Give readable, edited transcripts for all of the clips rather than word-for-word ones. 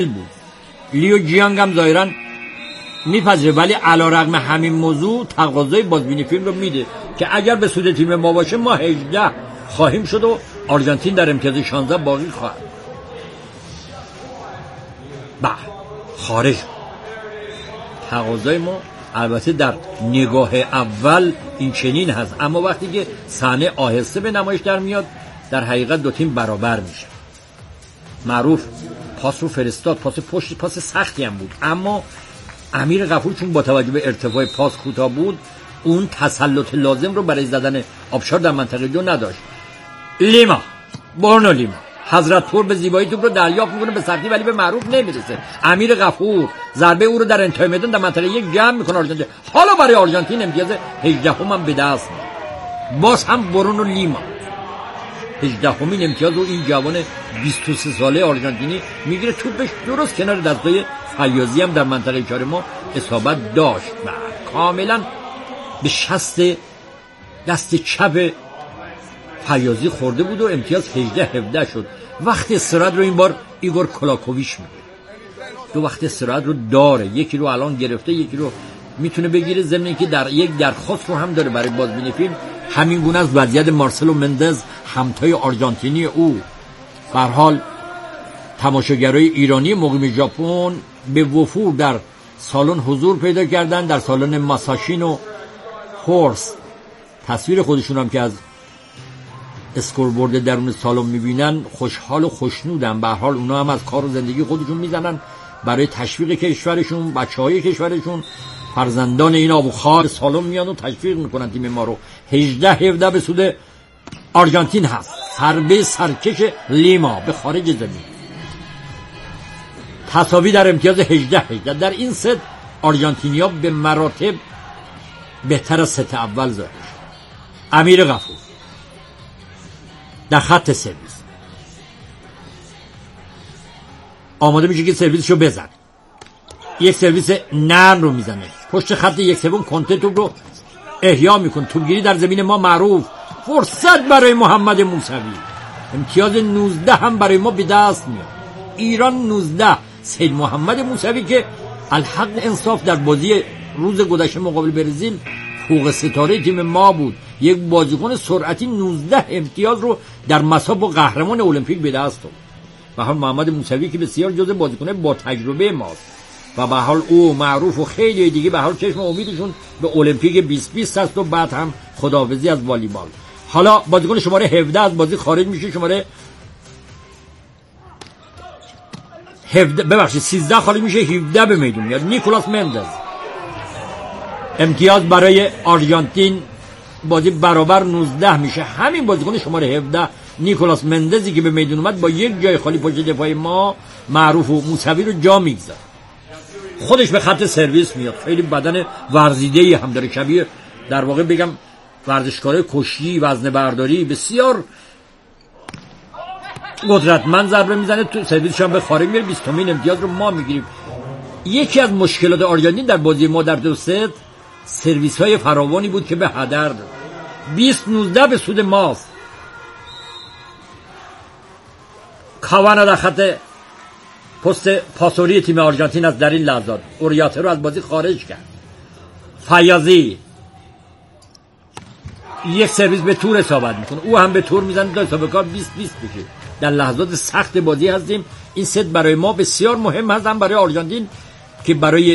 بود. لیو جیانگ هم ظاهراً میپذیره، ولی علیرغم همین موضوع تقاضای بازبینی فیلم رو میده که اگر به سود تیم ما باشه ما 18 خواهیم شد و آرژانتین در امتیاز 16 باقی خواهد. خارج تقاضای ما البته در نگاه اول این چنین هست، اما وقتی که صحنه آهسته به نمایش در میاد در حقیقت دو تیم برابر میشه. معروف پاس رو فرستاد، پاس پشت، پاس سختی هم بود، اما امیر غفور چون با توجه به ارتفاع پاس کوتاه بود اون تسلط لازم رو برای زدن آبشار در منطقه جو نداشت. برنو لیما حضرت پور به زیبایی توپ رو دریافت میکنه به سختی، ولی به معروف نمیرسه. امیر غفور ضربه او رو در انتهای میدان در منطقه یک جمع میکنه آرژانتین. حالا برای آرژانتین امتیاز 18 هم به دست میاد. باز هم برونو لیما 18مین امتیاز رو این جوان 23 ساله آرژانتینی میگیره. توپش درست کنار دستای فیاضی هم در منطقه 4 ما اصابت داشت و کاملا به شست دست چپ فیاضی خورده بود و امتیاز 18-17 شد. وقت استراحت رو این بار ایگور کلاکوویچ میگه. دو وقت استراحت رو داره، یکی رو الان گرفته، یکی رو میتونه بگیره، ضمن اینکه در یک درخواست رو هم داره برای بازبینی فیلم. همین گونه از وضعیت مارسلو مندز همتای آرژانتینی او. به هر حال تماشاگرای ایرانی مقیم ژاپن به وفور در سالن حضور پیدا کردن. در سالن ماساشینو هورس تصویر خودشون هم که از اسکوربورد درون سالن میبینن خوشحال و خوشنودن. به هر حال اونا هم از کار و زندگی خودشون میزنن برای تشویق کشورشون. بچهای کشورشون فرزندان این آب و خاک سالن میان و تشویق میکنن تیم ما رو. 18-17 به سود آرژانتین هست. ضربه سرکش لیما به خارج زمین، تساوی در امتیاز 18-18. در این ست آرژانتینیا به مراتب بهتر از ست اول ظاهر شد. امیر غفور در خط سرویس آماده میشه که سرویسشو بزن. یک سرویس نرم رو میزنه پشت خط 1/3 کنته توپ رو احیا میکنه. توپگیری در زمین ما معروف. فرصت برای محمد موسوی. امتیاز 19 هم برای ما به دست میاد. ایران 19. سید محمد موسوی که الحق انصاف در بازی روز گذشته مقابل برزیل فوق ستاره تیم ما بود. یک بازیکن سرعتی 19 امتیاز رو در مسابقه با قهرمان المپیک به دست آورد. به حال محمد موسوی که بسیار جزو بازیکن با تجربه ماست و به حال او معروف و خیلی دیگه به حال چشم امیدشون به المپیک 2020 است و بعد هم خداحافظی از والیبال. حالا بازیکن شماره 17 از بازی خارج میشه. شماره 13 خارج میشه، 17 به میدون میاد. نیکولاس مندز. امتیاز برای آرژانتین بازی برابر 19 میشه. همین بازیکن شماره 17 نیکولاس مندزی که به میدون اومد با یک جای خالی پشت دفاع ما معروف و موسوی رو جا میگذاره. خودش به خط سرویس میاد. خیلی بدن ورزیده‌ای هم داره، شبیه در واقع بگم ورزشکارای کشتی وزنه برداری بسیار قدرتمند ضربه میزنه. تو سرویسش هم به خارج میره. 20مین امتیاز رو ما میگیریم. یکی از مشکلات آرژانتین در بازی ما در دو ست سرویس های فراوانی بود که به هدر داد. 20-19 به سود ماست. کاوانا در خط پست پاسوری تیم آرژانتین از در این لحظات اوریاته رو از بازی خارج کرد. فیاضی یک سرویس به تور اصابت میکنه، او هم به تور میزنه تا حساب کار 20-20 بشه. در لحظات سخت بازی هستیم. این ست برای ما بسیار مهم هست، هم برای آرژانتین که برای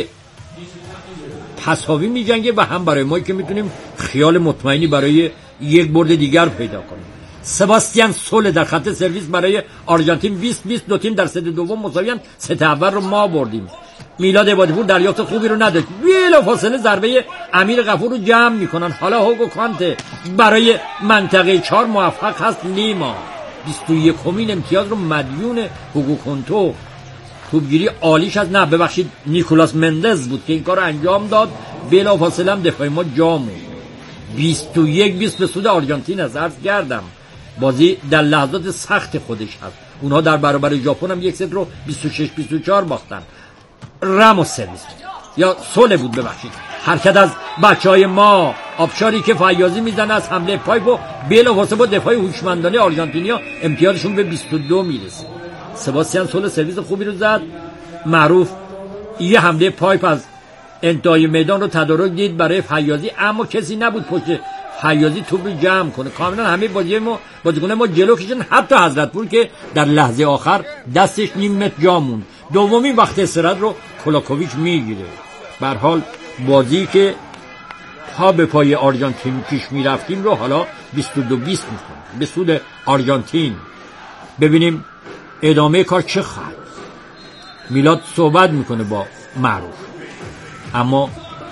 تساوی میجنگه و هم برای ما که میتونیم خیال مطمئنی برای یک برد دیگر پیدا کنیم. سباستیان سول در خط سرویس برای آرژانتین 20-20. دو تیم در ست دوم مساویان. ست اول رو ما بردیم. میلاد عبادی‌پور دریافت خوبی رو نداشت. بلا فاصله ضربه امیر غفور رو جمع میکنن. حالا هوگو کانته برای منطقه 4 موفق هست. لیما 21مین امتیاز رو مدیون هوگو کانتو. توپگیری عالیش از نیکولاس مندز بود که این کار رو انجام داد. بلا فاصله هم دفاع ما جا موند. 21-20 به سود آرژانتین از عرض کردم. بازی در لحظات سخت خودش هست. اونها در برابر ژاپن هم یک ست رو 26-24 باختن. راموس سرویس یا سول بود حرکت از بچهای ما. آبشاری که فیاضی میزنه از حمله پایپ و بلافاصله با دفاع هوشمندانه آرژانتینیا امتیازشون به 22 میرسه. سباستیان سول سرویس خوبی رو زد. معروف یه حمله پایپ از انتهای میدان رو تدارک دید برای فیاضی، اما کسی نبود پشت فیاضی توپ رو جمع کنه. کاملا همه بازیکن ما جلو کشیدن، حتی حضرتپور که در لحظه آخر دستش نیم متر جا موند. دومین وقت استراحت رو کولاکوویچ میگیره. به هر حال بازی که پا به پای آرژانتین پیش میرفتیم رو حالا 22-20 میکنه به سود آرژانتین. ببینیم ادامه کار چه خواهد. میلاد صحبت میکنه با معروف، اما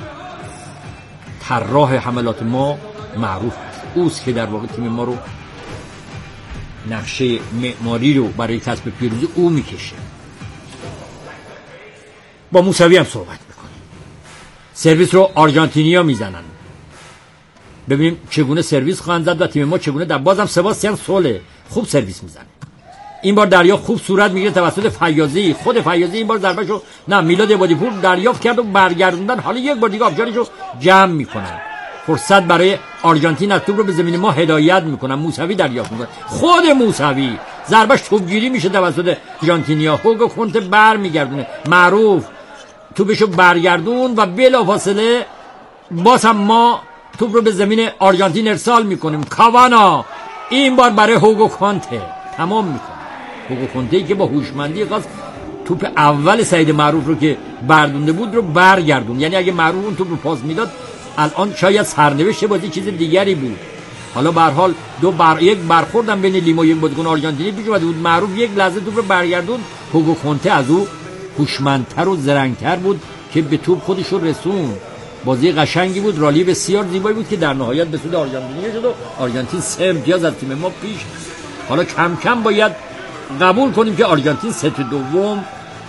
طراح حملات ما معروف است. اوست که در واقع تیم ما رو نقشه معماری رو برای کسب پیروزی او میکشه. با موسوی هم صحبت میکنه. سرویس رو آرژانتینیا میزنن. ببینیم چگونه سرویس خواهند زد و تیم ما چگونه در بازم سباستیان سوله خوب سرویس میزنه. این بار دریا خوب صورت میگیره توسط فیاضی. خود فیاضی این بار ضربهشو نه میلاد عبادی‌پور دریافت کرد و برگردوندن. حالا یک بار دیگه آبجارشو جمع میکنن. فرصت برای آرژانتین از توپ رو به زمین ما هدایت میکنن. موسوی دریافت میکنه. خود موسوی ضربهش توپگیری میشه توسط آرژانتینیا. هوگو کنته برمیگردونه. معروف توپشو برگردون و بلافاصله باز هم ما توپ رو به زمین آرژانتین ارسال میکنیم. کاوانا این بار برای هوگو کنته تمام میکنه. هوگو کنته که با هوشمندی خاص توپ اول سعید معروف رو که بردونده بود رو برگردون. یعنی اگه معروف اون توپ رو پاس میداد الان شاید سرنوشت بازی چیز دیگری بود. حالا به هر حال یک برخوردم بین لیما و یک بازیکن آرژانتینی پیش اومده بود. معروف یک لحظه توپ رو برگردون. هوگو کنته از او هوشمندتر و زرنگتر بود که به توپ خودش رو رسون. بازی قشنگی بود، رالی بسیار زیبایی بود که در نهایت به سود آرژانتین شد و آرژانتین 3 امتیاز از تیم ما پیش. حالا کم کم باید قبول کنیم که آرژانتین ست دوم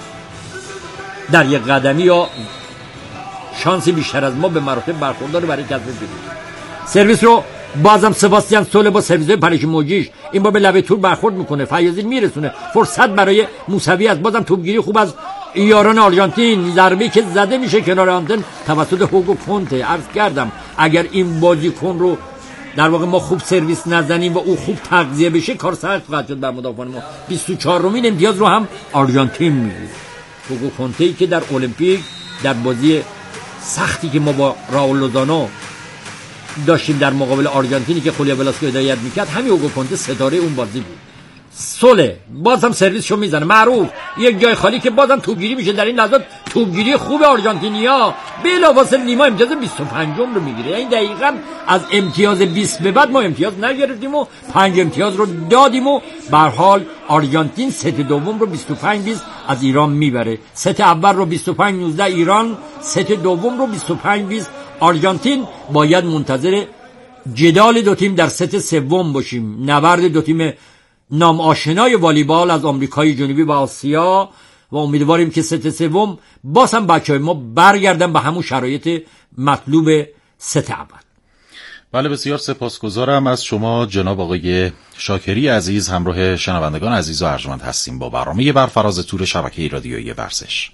در یک قدمی یا شانسی بیشتر از ما به مراتب برخوردار برای کسب پیروزی. سرویس رو بازم سباستیان سوله با سرویس‌های پریش موجیش این بار به لبه تور برخورد میکنه. فیاضی میرسونه. فرصت برای موسوی است. بازم توپگیری خوب از یاران آرژانتین. ضربه‌ای که زده میشه کنار آنتن توسط هوگو کنته. عرض کردم اگر این بازیکن رو در واقع ما خوب سرویس نزنیم و او خوب تغذیه بشه کار سخت خواهد شد بر مدافعان ما. 24مین امتیاز رو هم آرژانتین میگیره. هوگو کنته که در المپیک در بازی سختی که ما با راول لوزانو داشتیم در مقابل آرژانتینی که خولیا ولاسکو هدایت میکرد، همین هوگو کنته ستاره اون بازی بود. سوله بازم سرویسشو میزنه. معروف یک جای خالی که بازم توپگیری میشه. در این لحظات توپگیری خوب آرژانتینیا. بلافاصله نیما امتیاز 25 رو میگیره. یعنی دقیقاً از امتیاز 20 به بعد ما امتیاز نگرفتیم و 5 امتیاز رو دادیم و به هر حال آرژانتین ست دوم رو 25-20 از ایران میبره. ست اول رو 25-19 ایران، ست دوم رو 25-20 آرژانتین. باید منتظر جدال دو تیم در ست سوم باشیم. نبرد دو تیم نام آشنای والیبال از آمریکای جنوبی و آسیا و امیدواریم که ست سوم باز هم بچه‌های ما برگردن به همون شرایط مطلوب ست اول. بله بسیار سپاسگزارم از شما جناب آقای شاکری عزیز. همراه شنوندگان عزیز و ارجمند هستیم با برنامه برفراز تور شبکه رادیویی ورزش.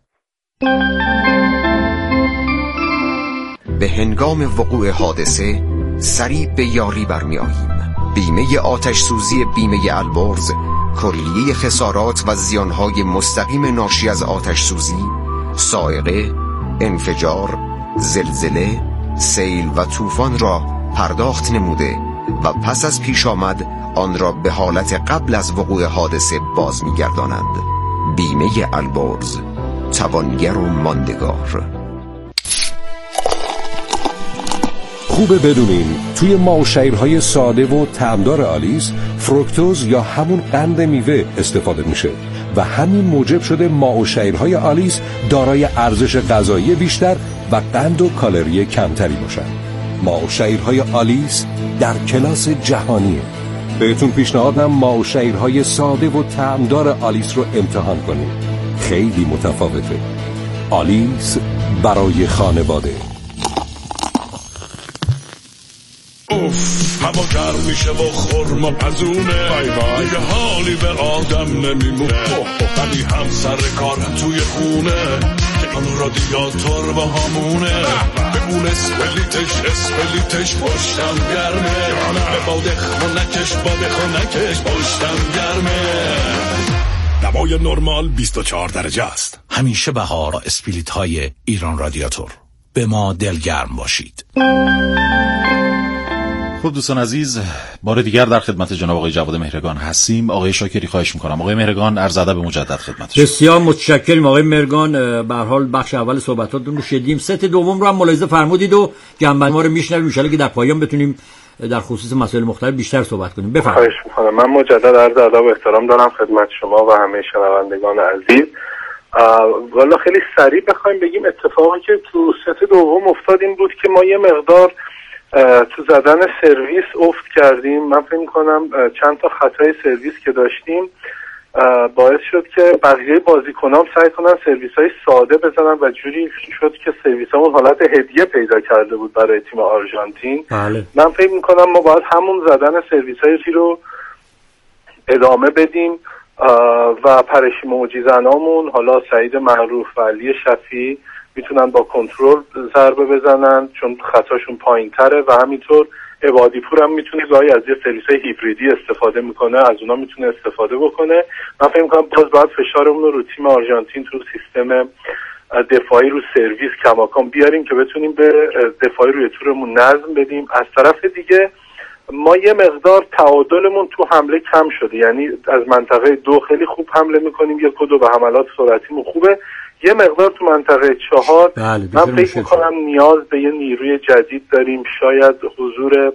به هنگام وقوع حادثه سریع به یاری برمی آییم. بیمه آتش سوزی بیمه البرز کلیه خسارات و زیانهای مستقیم ناشی از آتش سوزی، سائقه، انفجار، زلزله، سیل و طوفان را پرداخت نموده و پس از پیش آمد آن را به حالت قبل از وقوع حادثه باز می‌گردانند. بیمه البرز، توانگر و ماندگار. خوبه بدونین توی ماو شیرهای ساده و طعمدار آلیس فروکتوز یا همون قند میوه استفاده میشه و همین موجب شده ماو شیرهای آلیس دارای ارزش غذایی بیشتر و قند و کالری کمتری باشن. ماو شیرهای آلیس در کلاس جهانیه. بهتون پیشنهادم ماو شیرهای ساده و طعمدار آلیس رو امتحان کنید. خیلی متفاوته. آلیس برای خانواده. هوا گرم میشه و خورما پزونه دیگه حالی به آدم نمیمونه ولی هم سر کار توی خونه که این رادیاتور با همونه به اون اسپلیتش پشتم گرمه به باد خونکش پشتم گرمه دوای نرمال 24 درجه است. همیشه بهار اسپریت های ایران رادیاتور. به ما دلگرم باشید. خب دوستان عزیز، بار دیگر در خدمت جناب آقای جواد مهرگان هستیم. آقای شاکری خواهش میکنم. آقای مهرگان عرض ادب مجدد خدمتتون. بسیار متشکرم آقای مهرگان. به هر حال بخش اول صحبتاتون رو شنیدیم، ست دوم رو هم ملاحظه فرمودید و جنبندی ما رو میشنویم. ان شاءالله که در پایان بتونیم در خصوص مسائل مختلف بیشتر صحبت کنیم. بفرمایید. خواهش میکنم. من مجدد عرض ادب و احترام دارم خدمت شما و همه شنوندگان عزیز. والا خیلی سریع بخوایم بگیم اتفاقی که تو ست دوم افتاد این بود که ما یه مقدار تو زدن سرویس افت کردیم. من فکر می‌کنم چند تا خطای سرویس که داشتیم باعث شد که بقیه بازیکنان سعی کنن سرویس‌های ساده بزنن و جوری شد که سرویسمون حالت هدیه پیدا کرده بود برای تیم آرژانتین. بله. من فکر می‌کنم ما باید همون زدن سرویس‌های رو ادامه بدیم و پرشی معجزه‌نامون حالا سعید معروف و علی شفیعی میتونن با کنترل ضربه بزنن چون خطاشون پایین‌تره و همینطور عبادی پور هم میتونه گاهی از یه سرویس‌های هیبریدی استفاده میکنه، از اونا میتونه استفاده بکنه. من فکر می‌کنم باید فشارمون رو تیم آرژانتین تو سیستم دفاعی رو سرویس کماکان بیاریم که بتونیم به دفاعی روی تورمون نظم بدیم. از طرف دیگه ما یه مقدار تعادلمون تو حمله کم شده، یعنی از منطقه 2 خیلی خوب حمله میکنیم، 1 و 2 به حملات سرعتیمون خوبه، یه مقدار تو منطقه 4 من فکر میکنم نیاز به یه نیروی جدید داریم، شاید حضور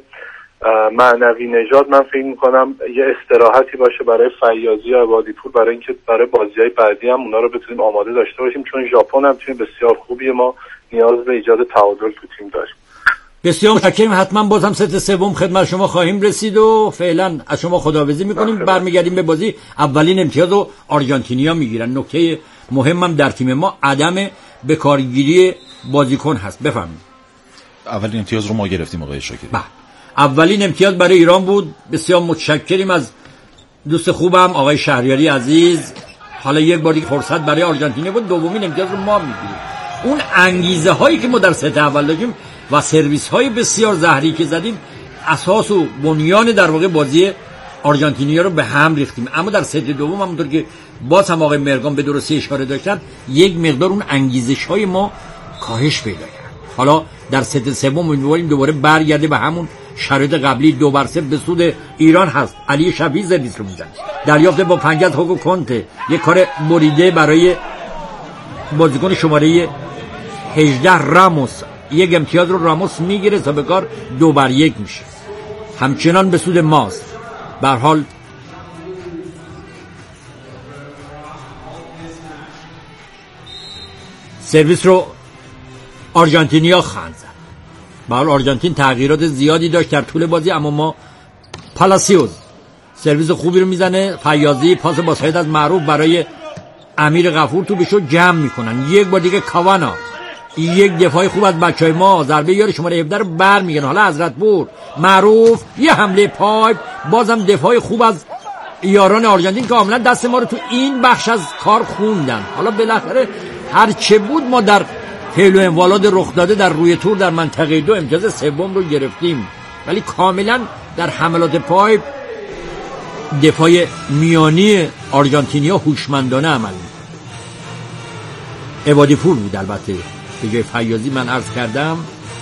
معنوی نژاد من فکر میکنم یه استراحتی باشه برای فیاضی و عبادی پور برای اینکه برای بازی‌های بعدی هم اونا رو بتونیم آماده داشته باشیم، چون ژاپن هم تیم بسیار خوبیه، ما نیاز به ایجاد تعادل تو تیم داریم. بسیار متشکرم. حتما باز هم ست سوم خدمت شما خواهیم رسید و فعلا از شما خداحافظی میکنیم. برمیگردیم به بازی. اولین امتیاز رو آرژانتینیا میگیرن. نکته مهمم در تیم ما عدم بکارگیری بازیکن هست. بفرمایید. اولین امتیاز رو ما گرفتیم آقای شاکری. بله. اولین امتیاز برای ایران بود. بسیار متشکریم از دوست خوبم آقای شهریاری عزیز. حالا یک بار دیگه فرصت برای آرژانتین بود. دومین امتیاز رو ما میگیریم. اون انگیزه هایی که ما در ست اول داشتیم و سرویس های بسیار زهری که زدیم اساس و بنیان در واقع بازی آرژانتینیا رو به هم ریختیم. اما در ست دوم همونطور که باز هم آقای مرگان به درستی اشاره داشتن یک مقدار اون انگیزش های ما کاهش پیدا کرد. حالا در ست سوم امیدواریم دوباره برگرده به همون شرایط قبلی. 2-0 به سود ایران هست. علی شفیعی سرویس رو میزنه. دریافت با پنجه از هوگو کنته، یک کار بریده برای بازیکن شماره 18 راموس. یک امتیاز رو راموس میگیره تا به کار 2-1 میشه. همچنان به سود ماست. به هر حال سرویس رو آرژانتینیا خواهند زد. به هر حال آرژانتین تغییرات زیادی داشت در طول بازی، اما ما پالاسیوس سرویس خوبی رو میزنه. فیاضی پاس با سعید از معروف برای امیر غفور تو بشو جمع میکنن. یک بار دیگه کاوانا، یک دفاع خوب از بچهای ما، ضربه یار شماره 17 رو برمیگردن. حالا حضرت پور معروف یه حمله پایپ، بازم دفاع خوب از یاران آرژانتین که کاملا دست ما رو تو این بخش از کار خوندن. حالا بالاخره هر چه بود ما در فعل و انوالات رخ داده در روی تور در منطقه 2 امتیاز سوم رو گرفتیم، ولی کاملا در حملات پایپ دفاع میانی آرژانتینیا هوشمندانه عمل می‌کنه. عبادی پور بود البته به جای فیاضی من عرض کردم،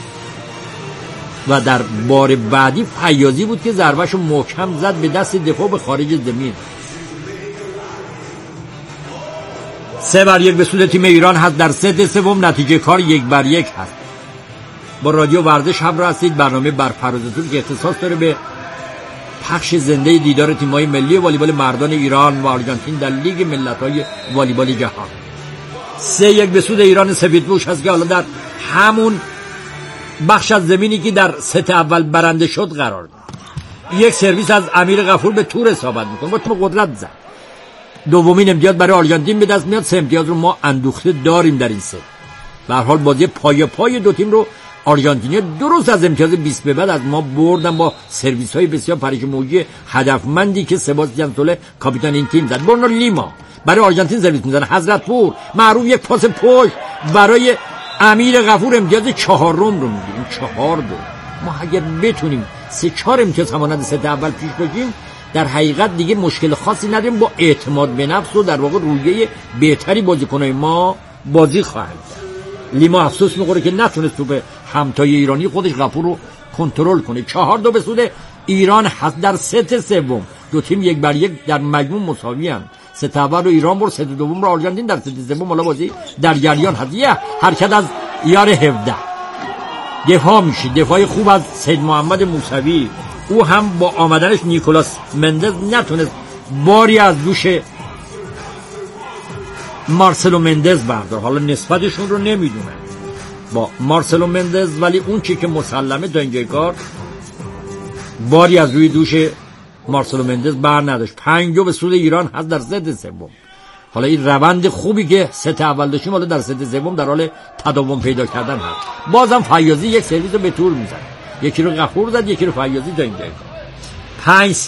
و در بار بعدی فیاضی بود که ضربهشو محکم زد به دست دفاع به خارج زمین. 3-1 به سود تیم ایران هست. در ست سوم نتیجه کار 1-1 هست. با رادیو ورزش همراه هستید. برنامه برفرازتون که اختصاص داره به پخش زنده دیدار تیم‌های ملی والیبال مردان ایران و آرژانتین در لیگ ملت‌های والیبال جهان. 3-1 به سود ایران سفیدپوش هست که حالا در همون بخش از زمینی که در ست اول برنده شد قرار داره. یک سرویس از امیر غفور به تور اصابت میکنه، با تو قدرت زد. دومین امتیاز برای آرژانتین به دست میاد. 3 امتیاز رو ما اندوخته داریم در این ست. به هر حال بازی پای دو تیم رو آرژانتینیا درست از امتیاز 20 به بعد از ما بردن با سرویس های بسیار پریش موجی هدفمندی که سباستیان سوله کاپیتان این تیم زد. برنو لیما برای آرژانتین سرویس میزنه. حضرت پور معروف یک پاس پشت برای امیر غفور. امتیاز 4 رو میگیریم. 4-2. ما اگر بتونیم 3-4 امتیاز همانند ست اول پیش باشیم در حقیقت دیگه مشکل خاصی نداریم، با اعتماد به نفس و در واقع رویه بهتری بازیکنای ما بازی خواهند کرد. لیما افسوس میخوره که نتونست توپ همتای ایرانی خودش غفور رو کنترل کنه. 4-2 به سود ایران هست در ست سوم. دو تیم 1-1 در مجموع مساوی اند. ست اول رو ایران برد، ست دوم رو آرژانتین. در ست سوم حالا بازی در جریان هست. یه حرکت از یار 17 دفاع میشه، دفاع خوب از سید محمد موسوی. او هم با آمدنش نیکولاس مندز نتونست باری از دوش مارسلو مندز بردار. حالا نسبتشون رو نمیدونن با مارسلو مندز، ولی اون چی که مسلمه تا اینجای کار باری از روی دوش مارسلو مندز بر نداشت. 5-2 به سود ایران هست در ست سوم. حالا این روند خوبی که ست اول داشتیم حالا در ست سوم در حال تداوم پیدا کردن هست. بازم فیاضی یک سرویس رو به طور میزنه، یکی رو غفور زد، یکی رو فیاضی تا اینجای کار. 5-3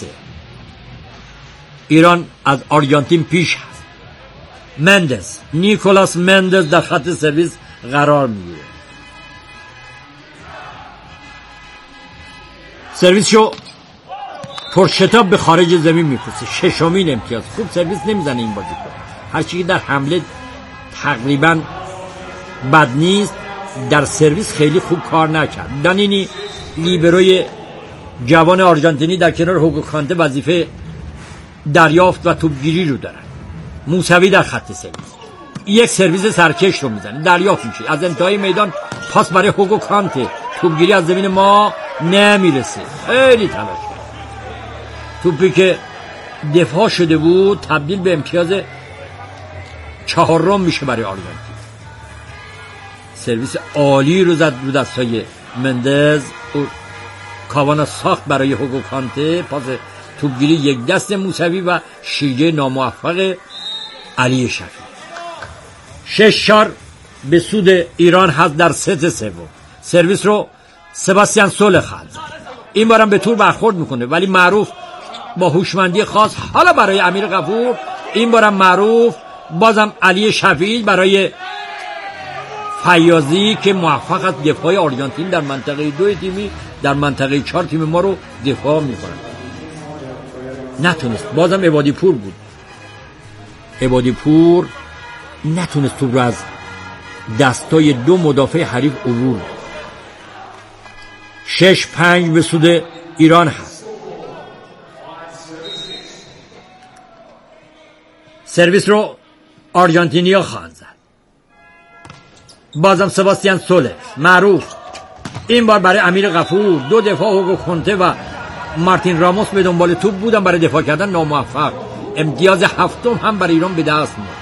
ایران از آرژانتین پیش هست. مندز، نیکولاس مندز در خط سرویس قرار میگیره. سرویسشو پرشتاب به خارج زمین میفرسته. ششمین امتیاز. خوب سرویس نمیزنه این بازیکن، هرچی که در حمله تقریبا بد نیست، در سرویس خیلی خوب کار نکرد. دانینی لیبروی جوان آرژانتینی در کنار هوگو کانته وظیفه دریافت و توپگیری رو دارن. موسوی در خط سرویس یک سرویس سرکش رو میزنه، دریافت میشه از انتهای میدان، پاس برای هوگو کانته، توپگیری از زمین ما نمیرسه. خیلی تلاش کرد. توپی که دفاع شده بود تبدیل به امتیاز 4 میشه برای آرژانتین. سرویس عالی رو زد رو دستای مندز. کاوانا ساخت برای هوگو کانته، پاس توپگیری یک دست موسوی و شیجه ناموفق علی شفیع. 6-4 به سود ایران هست در ست سوم. سرویس رو سباستیان سول خالد این بارم به طور برخورد میکنه، ولی معروف با هوشمندی خاص حالا برای امیر غفور، این بارم معروف بازم علی شفیعی برای فیاضی که موفق است دفاع آرژانتین در منطقه 2 تیمی در منطقه 4 تیم ما رو دفاع میکنن. نتونست. بازم عبادی پور بود. عبادی پور نتونست تو رو از دستای 2 مدافع حریف عبور. 6-5 به سود ایران هست. سرویس رو آرژانتینیا خواهند زد. بازم سباستیان سوله معروف، این بار برای امیر غفور. 2 دفاع هوگو کانته و مارتین راموس به دنبال توپ بودن، برای دفاع کردن ناموفق. امتیاز 7 هم برای ایران به دست میاد.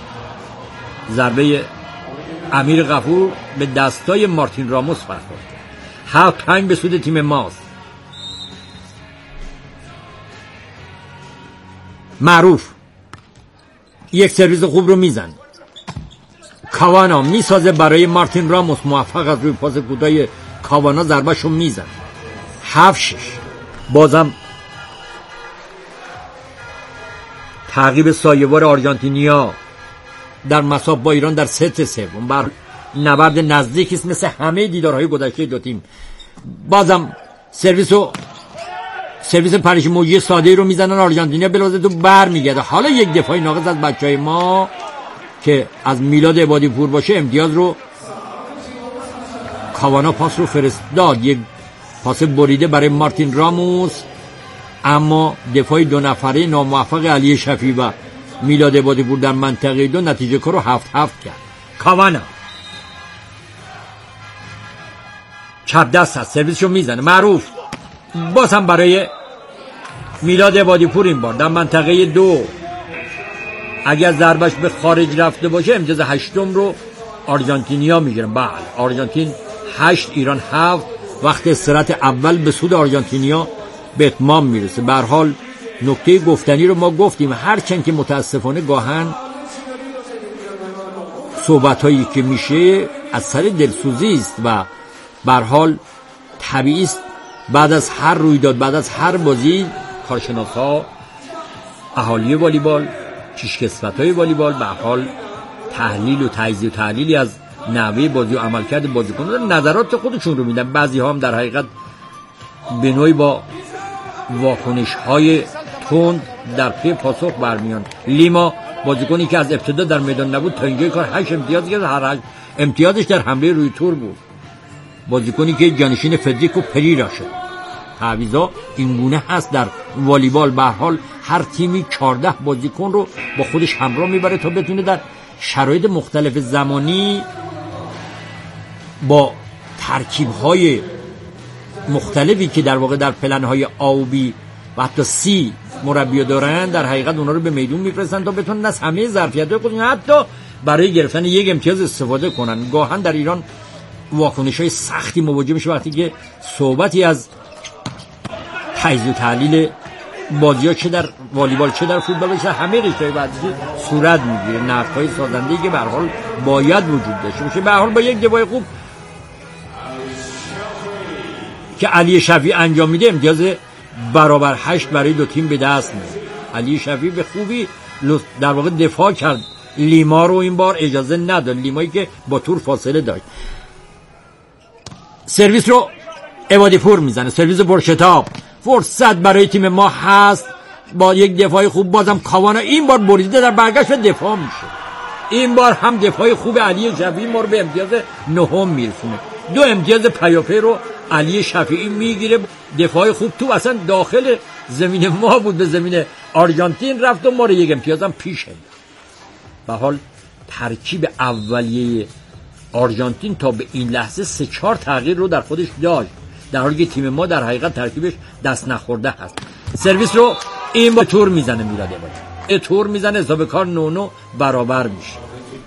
ضربه امیر غفور به دستای مارتین راموس برخورد. 7-5 به سود تیم ماست. معروف یک سرویس خوب رو میزن. کاوانا میسازه برای مارتین راموس، موفق از روی پاس کوتاه کاوانا ضربهشو میزن. 7-6 بازم تعقیب سایه‌وار آرژانتینیا در مساف با ایران در ست سوم. بر نبرد نزدیکی است مثل همه دیدارهای گذشته دو تیم. بازم سرویس پریش موجی ساده رو میزنن آرژانتینیا، بلوزه تو بر میگرده. حالا یک دفاعی ناقص از بچهای ما که از میلاد عبادی پور باشه، امتیاز رو کاوانا پاس رو فرستاد، یک پاس بریده برای مارتین راموس، اما دفاعی 2 نفره ناموفق علی شفیع و میلاد عبادی پور در منطقه 2 نتیجه کار رو 7-7 کرد. کاوانا چپ دست هست، سرویسشو میزنه. معروف باز هم برای میلاد عبادی پور، این بار در منطقه 2 اگر ضربش به خارج رفته باشه امتیاز 8 رو آرژانتینیا میگیرن. بله آرژانتین 8 ایران 7. وقت استراحت اول به سود آرژانتینیا به اتمام میرسه. به هر حال نکته گفتنی رو ما گفتیم، هرچند که متاسفانه گاهن صحبتایی که میشه از سر دلسوزی است و به هر حال طبیعی است بعد از هر رویداد، بعد از هر بازی، کارشناسا، اهالی والیبال، پیشکسوتای والیبال به هر حال تحلیل و تجزیه و تحلیلی از نحوه بازی و عملکرد بازیکنان نظرات خودشون رو میدن. بعضی ها هم در حقیقت به نوعی با واکنش‌های تند در پی پاسخ برمیان. لیما بازیکنی که از ابتدا در میدان نبود تا اینجای کار 8 امتیاز گرفت، هر 8 امتیازش در حمله روی تور بود. بازیکنی که جانشین فدریکو پریرا شد. تعویضا اینگونه هست در والیبال. به هر حال هر تیمی 14 بازیکن رو با خودش همراه میبره تا بتونه در شرایط مختلف زمانی با ترکیب‌های مختلفی که در واقع در پلن‌های آبی و حتی سی مربی دارن در حقیقت اونا رو به میدون میفرستن تا بتونن از همه ظرفیت‌های خودشون حتی برای گرفتن یک امتیاز استفاده کنن. گاهن در ایران واکنش‌های سختی مواجه میشه وقتی که صحبتی از تجزیه و تحلیل بازی‌ها چه در والیبال چه در فوتبال چه همه رشته‌های ورزشی صورت میگیره. نقدهای سازنده‌ای که به هر حال باید وجود داشته باشه. به هر حال با یک دفاع خوب که علی شفیعی انجام میده امتیاز برابر 8 برای دو تیم به دست میاد. علی شفیعی به خوبی در واقع دفاع کرد. لیما رو این بار اجازه نداد، لیمایی که با تور فاصله داشت. سرویس رو عبادی پور میزنه، سرویس پرشتاب. فرصت برای تیم ما هست با یک دفاعی خوب. بازم کاوانا این بار بریده در برگشت دفاع میشه. این بار هم دفاعی خوب علی شفیعی ما رو به امتیاز 9 میرسونه. 2 امتیاز پیاپی رو علی شفیعی میگیره. دفاعی خوب تو اصلا داخل زمین ما بود، به زمین آرژانتین رفت و ما رو 1 امتیاز هم پیش انداخت. به حال ترکیب اولیه آرژانتین تا به این لحظه 3-4 تغییر رو در خودش داشت، در حالی که تیم ما در حقیقت ترکیبش دست نخورده هست. سرویس رو این با تور میزنه، میلاده باید تور میزنه، حساب کار 9-9 برابر میشه.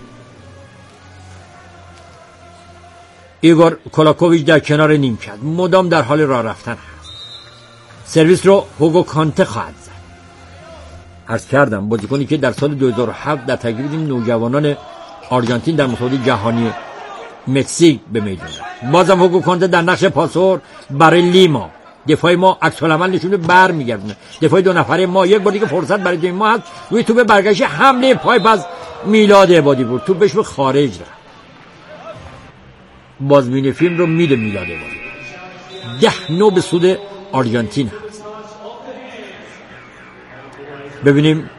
ایگور کولاکوویچ در کنار نیمکت مدام در حال راه رفتن هست. سرویس رو هوگو کانته خواهد زد. عرض کردم بازیکنی که در سال 2007 در ترکیب تیم نوجوانان آرژانتین در مسابقات جهانی مکزیک به میدون رفت. بازم هوگو کانته در نقش پاسور برای لیما. دفاع ما عکس العمل نشونه برمیگردونه. دفاع 2 نفره ما یک بار دیگه فرصت برای تیم ما هست. روی توپ برگشت حمله پای از میلاد عبادی بود، توپش به خارج رفت. بازبینی فیلم رو میده میلاد عبادی. 10-9 به سود آرژانتین هست. ببینیم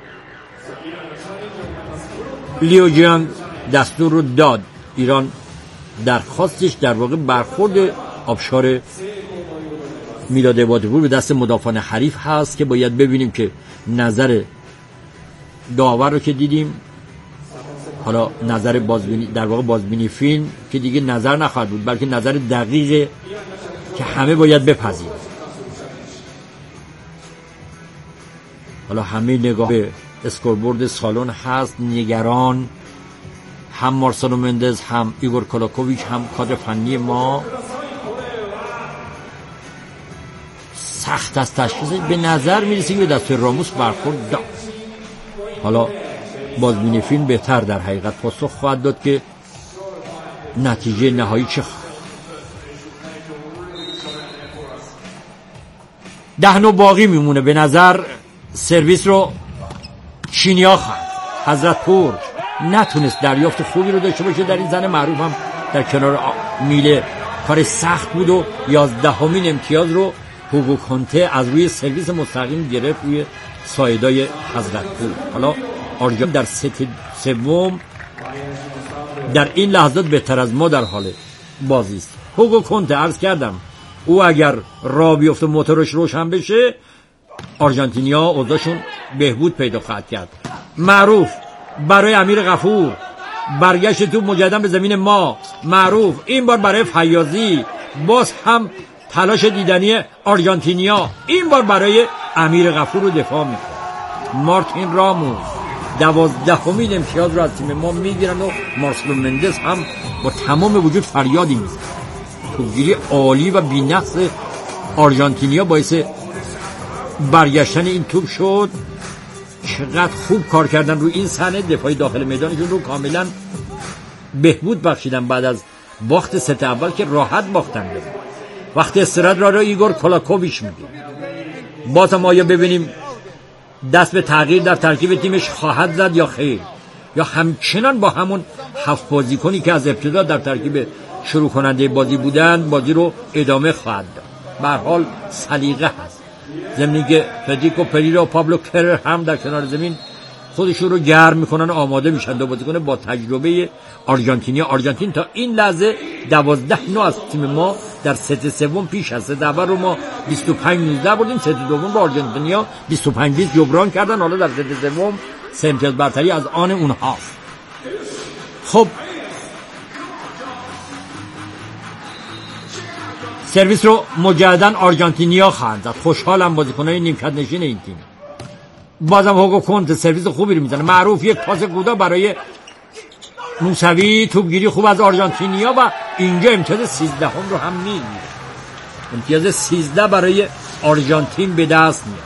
لیو جیان دستور رو داد. ایران درخواستش در واقع برخورد آبشار میلاد عبادی‌پور به دست مدافعان حریف هست که باید ببینیم که نظر داور رو که دیدیم، حالا نظر بازبینی در واقع بازبینی فیلم که دیگه نظر نخواهد بود بلکه نظر دقیقه که همه باید بپذیرند. حالا همه نگاه به اسکوربورد سالن هست، نگران هم مارسلو مندز هم ایگور کولاکوویچ هم کادر فنی ما. سخت از تشخیص به نظر میرسه که دست راموس برخورد داد. حالا بازبینی فیلم بهتر در حقیقت پاسخ خواهد داد که نتیجه نهایی چه خواهد. 10-9 باقی میمونه. به نظر سرویس رو چینیا خواهد. حضرت پور نتونست دریافت خوبی رو داشته باشه در این زن معروف هم در کنار میله. کار سخت بود و 11مین امتیاز رو هوگو کانته از روی سرویس مستقیم گرفت روی سایدای حضرت پور. حالا آرژانتین در ست سوم در این لحظات بهتر از ما در حال بازی است. هوگو کانته عرض کردم او اگر راه بیفته موتورش روشن بشه آرژانتینیا اوضاعشون بهبود پیدا خواهد کرد. معروف برای امیر غفور، برگشت توپ مجددا به زمین ما. معروف این بار برای فیاضی، باز هم تلاش دیدنی آرژانتینیا، این بار برای امیر غفور رو دفاع میکنه. مارتین راموس 12مین امتیاز رو از تیم ما میگیرن و مارسلو مندز هم با تمام وجود فریادی میزنه. توپگیری عالی و بی‌نقص آرژانتینیا باعث برگشتن این توپ شد. چقدر خوب کار کردن روی این صحنه. دفاعی داخل میدانشون رو کاملا بهبود بخشیدن بعد از باخت ست اول که راحت باختن. وقت استراحت را ایگور کولاکوویچ میگه. باز هم آیا ببینیم دست به تغییر در ترکیب تیمش خواهد زد یا خیر، یا همچنان با همون 7 بازیکنی که از ابتدا در ترکیب شروع کننده بازی بودند بازی رو ادامه خواهد داد. به هر حال سلیقه هست. زمینی که فدریکو پریرا و پابلو کرر هم در کنار زمین خودشون رو گرم میکنن، آماده میشن دو بازیکن با تجربه آرژانتین تا این لحظه 12 از تیم ما در ست سوم پیش هست. ست اول رو ما 25-19 بردیم، ست دوم رو آرژانتینیا 25-20 جبران کردن. حالا در ست سوم 3 امتیاز برتری از آن اونهاست. خب سرویس رو مجددا آرژانتینیا خواهند زد. خوشحالم بازیکنای نیمکت نشین این تیم. بازم هوگو کنت سرویس خوبی رو میزنه. معروف یک پاس کوتاه برای موسوی، توپگیری خوب از آرژانتینیا و اینجا امتیاز 13 رو هم میگیره. امتیاز 13 برای آرژانتین به دست میاد.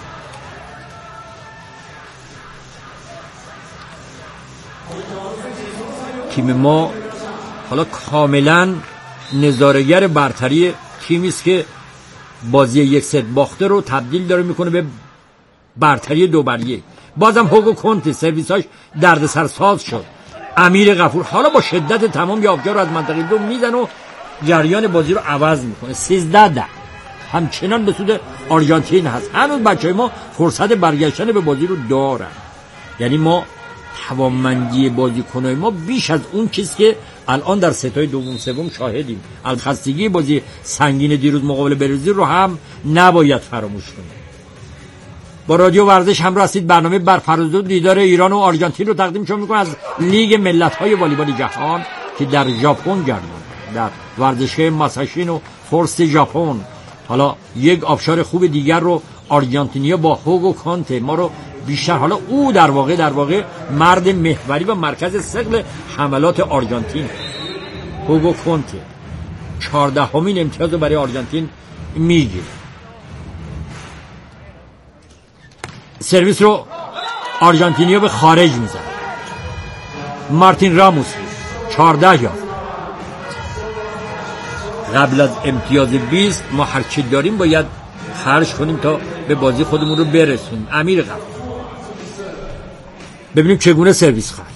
تیم ما حالا کاملا نظاره‌گر برتری تیمی است که بازی یک ست باخته رو تبدیل داره میکنه به برتری 2-1. بازم هوگو کنت سرویساش دردسر ساز شد. امیر غفور حالا با شدت تمام یابجا رو از منطقه 2 میزنه و جریان بازی رو عوض میکنه. 13 همچنان به سود آرژانتین هست. هنوز بچهای ما فرصت برگشتن به بازی رو دارن. یعنی ما توانمندی بازیکنای ما بیش از اون چیز که الان در ستای دوم سوم شاهدیم. خستگی بازی سنگین دیروز مقابل برزیل رو هم نباید فراموش کنیم. با رادیو ورزش همراه هستید. برنامه برفراز دیدار ایران و آرژانتین رو تقدیم شما می‌کنه از لیگ ملت‌های والیبال جهان که در ژاپن جریان در ورزشگاه ماساشینو فورس ژاپن. حالا یک آبشار خوب دیگر رو آرژانتینیا با هوگو کانته ما رو بیشتر، حالا او در واقع مرد محوری و مرکز ثقل حملات آرژانتین. هوگو کانته 14مین امتیاز رو برای آرژانتین میگیره. سرویس رو آرژانتینیا به خارج میزنه. مارتین راموس 14 یافت. قبل از امتیاز 20 ما هر چی داریم باید خرج کنیم تا به بازی خودمون رو برسونیم. امیر غفور ببینیم چگونه سرویس خواهد.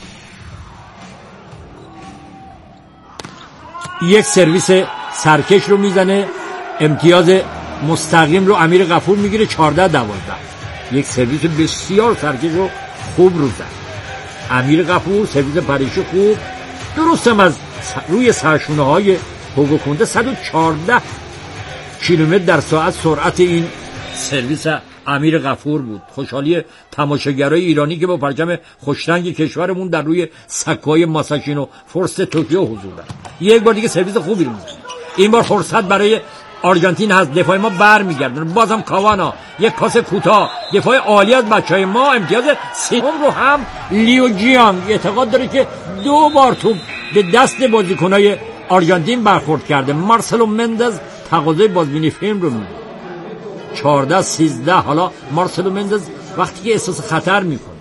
یک سرویس سرکش رو میزنه، امتیاز مستقیم رو امیر غفور میگیره 14-12. یک سرویس بسیار سرکش رو خوب رو زد امیر غفور. سرویس پریشی خوب، درستم از روی سرشونه های هوگو کنته 114 کیلومتر در ساعت سرعت این سرویس امیر غفور بود. خوشحالی تماشاگرای ایرانی که با پرچم خوشرنگ کشورمون در روی سکوهای ماساشینو فورس توکیو حضور دارن. یک بار دیگه سرویس خوبی رو میزنه. این بار فرصت برای آرژانتین هست. دفاع ما برمیگردن. بازم کاوانا یک پاس کوتاه، دفاع عالی از بچهای ما. امتیاز 3 رو هم لیو جیانگ اعتقاد داره که 2 بار توپ به دست بازیکنای آرژانتین برخورد کرده. مارسلو مندز تقاضای بازبینی فیلم رو میده. 14-13. حالا مارسلو مندز وقتی که احساس خطر میکنه،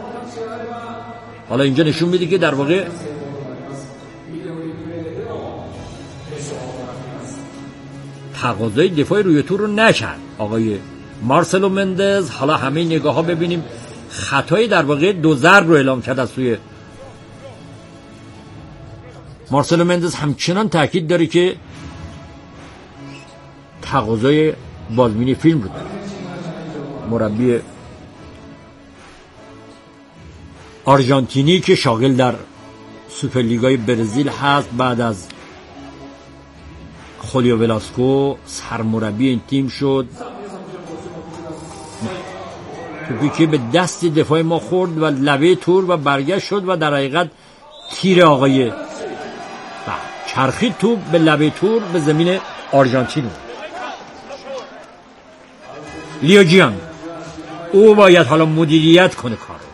حالا اینجا نشون میده که در واقع تقاضای دفاع روی تو رو نکرد آقای مارسلو مندز. حالا همه نگاه ها ببینیم خطای در واقع 2 ضرب رو اعلام کرد از سوی مارسلو مندز. همچنان تاکید داره که تقاضای بازبینی فیلم رو داره. مربی آرژانتینی که شاغل در سوپرلیگای برزیل هست، بعد از خولیو ولاسکو سرمربی این تیم شد. توپی که به دست دفاع ما خورد و لبه تور و برگشت شد و در حقیقت تیر آقای چرخید توپ به لبه تور به زمین آرژانتین. لیو جیانگ او باید حالا مدیریت کنه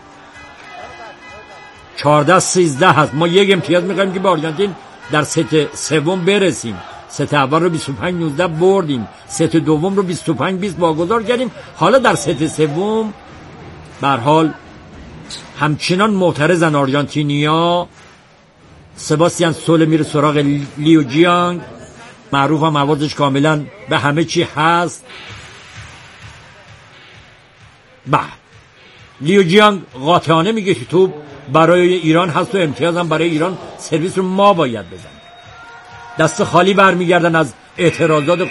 کارو. 14-13 هست. ما یک امتیاز می‌خوایم که به آرژانتین در ست سوم برسیم. ست اول رو 25-19 بردیم، ست دوم رو 25-20 واگذار کردیم. حالا در ست سوم به هر حال همچنان معترضن آرژانتینیا. سباستیان سول میره سراغ لیو جیانگ، معروف هم حواسش کاملا به همه چی هست. لیو جیانگ قاطعانه میگه که توپ برای ایران هست و امتیاز هم برای ایران. سرویس رو ما باید بزنیم. دست خالی برمیگردن از اعتراضات